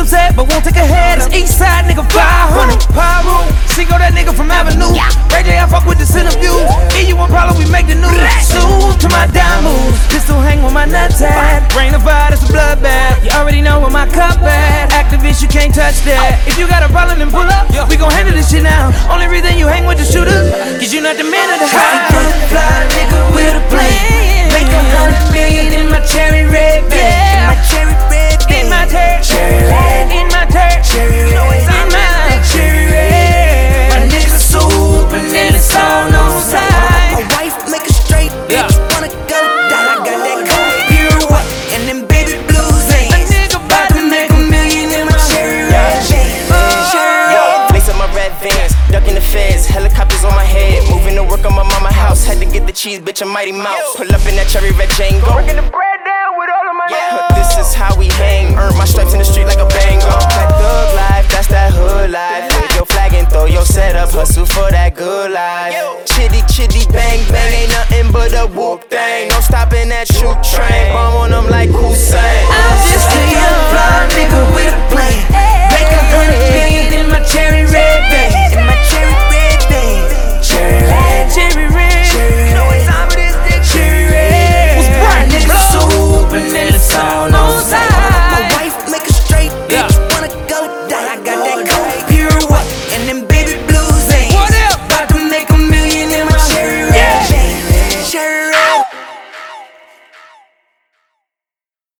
upset, but won't take a head. It's east side, nigga, 500. Pyro, Cinco, that nigga from Avenue. Ray J, I fuck with this interview. Give you one problem, we make the news. Salute to my diamonds. Pistol hang with my nuts at. Brain of fire, it's a bloodbath. You already know where my cup at. Activist, you can't touch that. If you got a problem, then pull up. We gon' handle this shit now. Only reason you hang with the shooters, cause you not the man of the house. Fly nigga with a plane. Make 100 million in my cherry red band. My cherry red band. In my cherry red. In my cherry red. In my cherry red. My niggas soup and then it's all on side. My wife make a straight bitch wanna go down. I got that cold pirouette and them baby blues ain't. A nigga About to make $1 million in my cherry red band. Lace up my red Vans, ducking the feds, helicopters on my head. Moving to work on my mama house, had to get the cheese, bitch, a Mighty Mouse. Pull up in that cherry red Django.